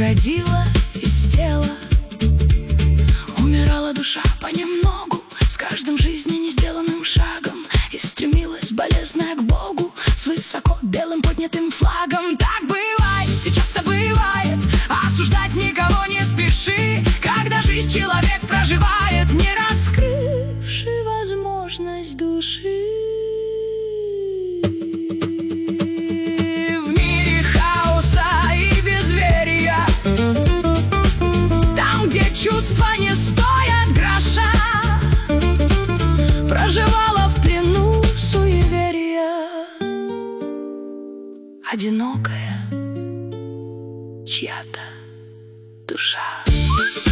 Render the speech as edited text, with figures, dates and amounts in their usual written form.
выходила из тела, умирала душа понемногу с каждым жизни не сделанным шагом, и стремилась болезненная к Богу с высоко белым поднятым флагом. Так бывает, и часто бывает, осуждать никого не спеши, когда жизнь человек проживает, не раскрывший возможность души. В мире хаоса и безверия, там, где чувства не стоят гроша, проживала в плену суеверия одинокая чья-то душа.